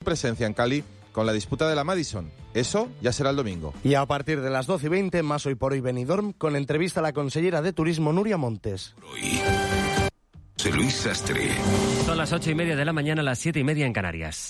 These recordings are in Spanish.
presencia en Cali con la disputa de la Madison. Eso ya será el domingo. Y a partir de las 12:20, más Hoy por Hoy Benidorm, con entrevista a la consellera de Turismo, Nuria Montes. José Luis Sastre. Son las 8:30 de la mañana, las 7:30 en Canarias.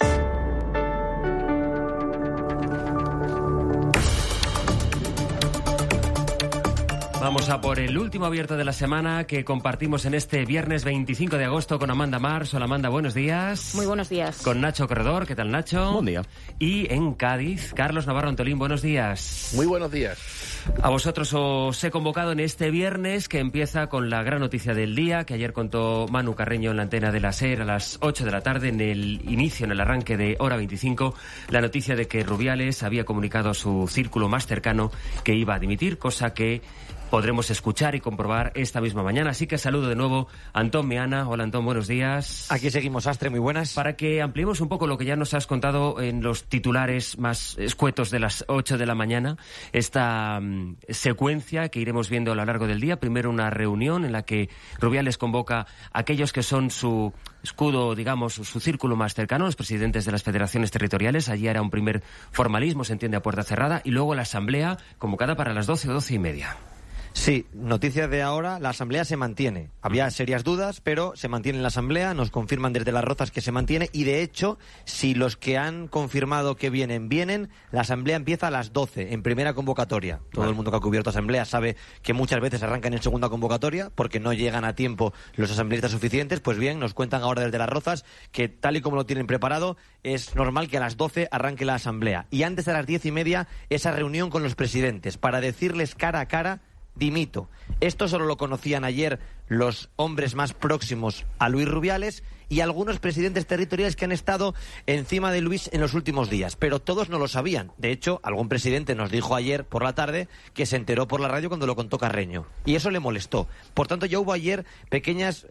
Vamos a por el último abierto de la semana que compartimos en este viernes 25 de agosto con Amanda Mars. Hola Amanda, buenos días. Muy buenos días. Con Nacho Corredor, ¿qué tal Nacho? Buen día. Y en Cádiz, Carlos Navarro Antolín, buenos días. Muy buenos días. A vosotros os he convocado en este viernes que empieza con la gran noticia del día que ayer contó Manu Carreño en la antena de la SER a las 8 de la tarde en el inicio, en el arranque de Hora 25, la noticia de que Rubiales había comunicado a su círculo más cercano que iba a dimitir, cosa que podremos escuchar y comprobar esta misma mañana. Así que saludo de nuevo a Antón Meana. Hola Antón, buenos días. Aquí seguimos, Astre, muy buenas. Para que ampliemos un poco lo que ya nos has contado en los titulares más escuetos de las 8 de la mañana, esta secuencia que iremos viendo a lo largo del día. Primero una reunión en la que Rubiales convoca a aquellos que son su escudo, digamos, su círculo más cercano, los presidentes de las federaciones territoriales. Allí era un primer formalismo, se entiende, a puerta cerrada, y luego la asamblea convocada para las 12 o 12:30. Sí, noticia de ahora, la asamblea se mantiene. Había serias dudas, pero se mantiene en la asamblea, nos confirman desde Las Rozas que se mantiene y de hecho, si los que han confirmado que vienen, la asamblea empieza a las 12, en primera convocatoria. Todo el mundo que ha cubierto asamblea sabe que muchas veces arrancan en segunda convocatoria porque no llegan a tiempo los asambleístas suficientes. Pues bien, nos cuentan ahora desde Las Rozas que tal y como lo tienen preparado, es normal que a las 12 arranque la asamblea. Y antes de las 10:30, esa reunión con los presidentes para decirles cara a cara: dimito. Esto solo lo conocían ayer los hombres más próximos a Luis Rubiales y algunos presidentes territoriales que han estado encima de Luis en los últimos días, pero todos no lo sabían. De hecho, algún presidente nos dijo ayer por la tarde que se enteró por la radio cuando lo contó Carreño, y eso le molestó. Por tanto, ya hubo ayer pequeñas,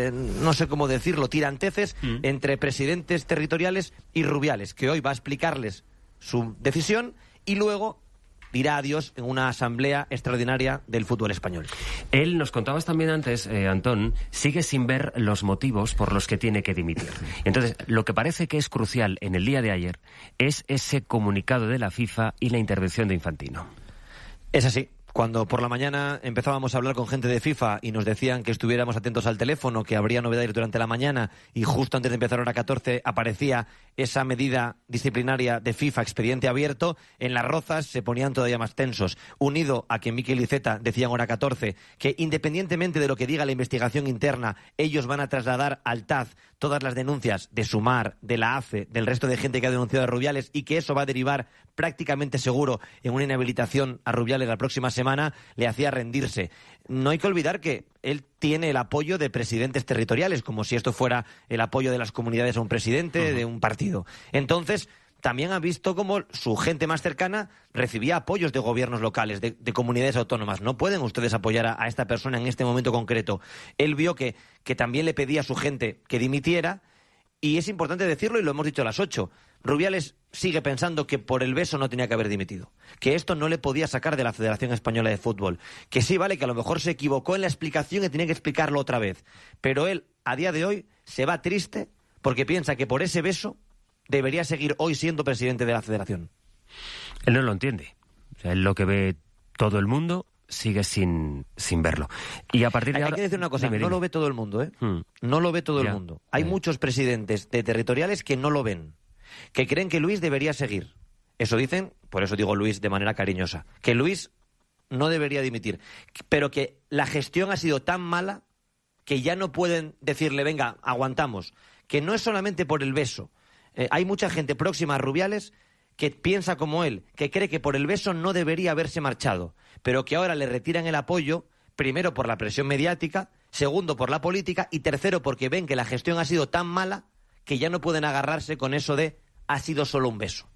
no sé cómo decirlo, tiranteces entre presidentes territoriales y Rubiales, que hoy va a explicarles su decisión y luego dirá adiós en una asamblea extraordinaria del fútbol español. Él, nos contabas también antes, Antón, sigue sin ver los motivos por los que tiene que dimitir. Entonces, lo que parece que es crucial en el día de ayer es ese comunicado de la FIFA y la intervención de Infantino. Es así. Cuando por la mañana empezábamos a hablar con gente de FIFA y nos decían que estuviéramos atentos al teléfono, que habría novedades durante la mañana, y justo antes de empezar hora 14 aparecía esa medida disciplinaria de FIFA, expediente abierto, en Las Rozas se ponían todavía más tensos. Unido a que Mikel Iceta decía en hora 14 que independientemente de lo que diga la investigación interna, ellos van a trasladar al TAZ todas las denuncias de Sumar, de la AFE, del resto de gente que ha denunciado a Rubiales, y que eso va a derivar prácticamente seguro en una inhabilitación a Rubiales la próxima semana, le hacía rendirse. No hay que olvidar que él tiene el apoyo de presidentes territoriales, como si esto fuera el apoyo de las comunidades a un presidente de un partido. Entonces, también ha visto cómo su gente más cercana recibía apoyos de gobiernos locales, de comunidades autónomas. No pueden ustedes apoyar a esta persona en este momento concreto. Él vio que también le pedía a su gente que dimitiera, y es importante decirlo, y lo hemos dicho a las 8. Rubiales sigue pensando que por el beso no tenía que haber dimitido, que esto no le podía sacar de la Federación Española de Fútbol, que sí, vale, que a lo mejor se equivocó en la explicación y tenía que explicarlo otra vez, pero él a día de hoy se va triste porque piensa que por ese beso debería seguir hoy siendo presidente de la Federación. Él no lo entiende. O sea, él lo que ve todo el mundo sigue sin verlo. Y a partir de ahora, hay que decir una cosa, no lo ve todo el mundo, ¿eh? No lo ve todo el mundo. Hay muchos presidentes de territoriales que no lo ven, que creen que Luis debería seguir. Eso dicen, por eso digo Luis de manera cariñosa, que Luis no debería dimitir, pero que la gestión ha sido tan mala que ya no pueden decirle, venga, aguantamos, que no es solamente por el beso. Hay mucha gente próxima a Rubiales que piensa como él, que cree que por el beso no debería haberse marchado, pero que ahora le retiran el apoyo, primero por la presión mediática, segundo por la política y tercero porque ven que la gestión ha sido tan mala que ya no pueden agarrarse con eso de ha sido solo un beso.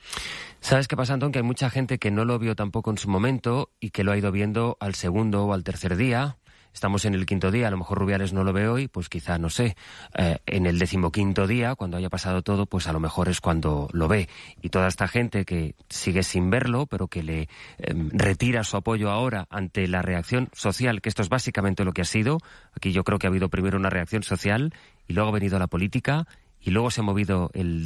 ¿Sabes qué pasa, Antón? Que hay mucha gente que no lo vio tampoco en su momento y que lo ha ido viendo al segundo o al tercer día. Estamos en el 5.º día, a lo mejor Rubiales no lo ve hoy, pues quizá, no sé, en el 15.º día, cuando haya pasado todo, pues a lo mejor es cuando lo ve. Y toda esta gente que sigue sin verlo, pero que le retira su apoyo ahora ante la reacción social, que esto es básicamente lo que ha sido. Aquí yo creo que ha habido primero una reacción social y luego ha venido la política y luego se ha movido el